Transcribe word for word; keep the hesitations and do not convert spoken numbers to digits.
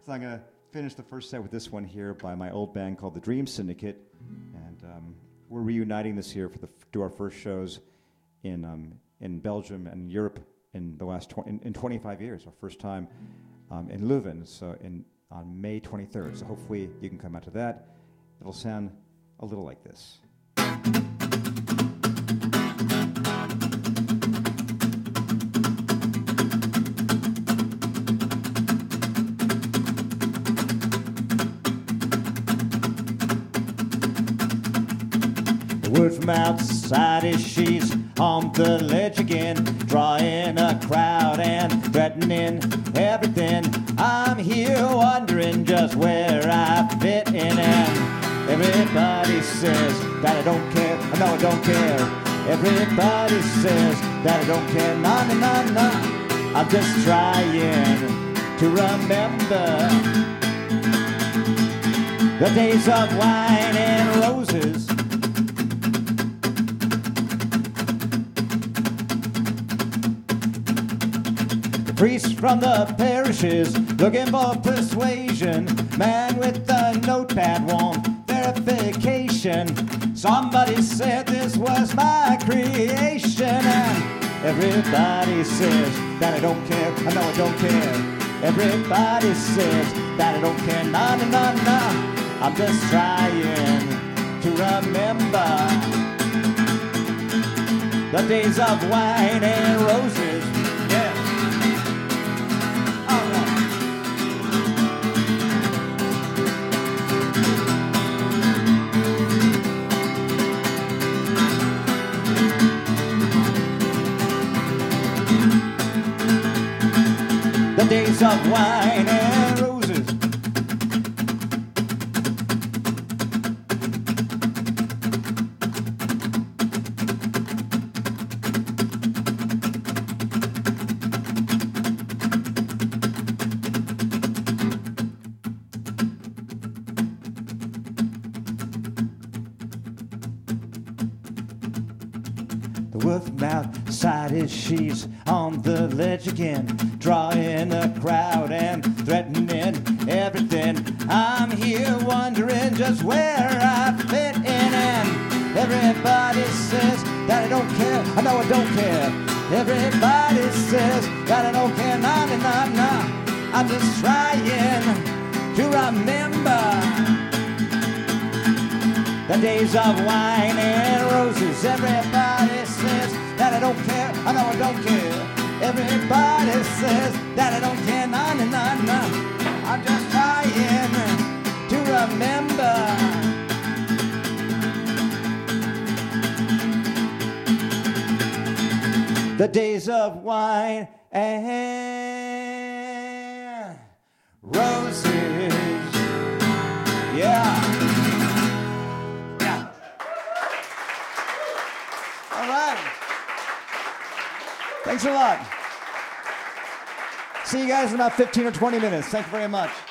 So I'm going to finish the first set with this one here by my old band called the Dream Syndicate. And um, we're reuniting this year for the do our first shows in um, in Belgium and Europe in the last tw- in, in twenty-five years. Our first time um, in Leuven, so in on May twenty-third. So hopefully you can come out to that. It'll sound a little like this. The word from outside is she's on the ledge again, drawing a crowd and threatening everything. I'm here wondering just where I fit in, and everybody says that I don't care. I know I don't care. Everybody says that I don't care. No, no, no, no. I'm just trying to remember the days of wine and roses. Priests from the parishes looking for persuasion. Man with a notepad want verification. Somebody said this was my creation, and everybody says that I don't care. I know I don't care. Everybody says that I don't care. No, no, no, no. I'm just trying to remember the days of wine and roses. The days of wine and roses. The word from outside is she's on the ledge again, drawing a crowd and threatening everything. I'm here wondering just where I fit in, and everybody says that I don't care. I know I don't care. Everybody says that I don't care. No, no, no, no. I'm just trying to remember the days of wine and roses. Everybody says that I don't care. I know I don't care. Everybody says that I don't care. No, no, no, no. I'm just trying to remember the days of wine and roses. Yeah. Yeah. All right. Thanks a lot. See you guys in about fifteen or twenty minutes. Thank you very much.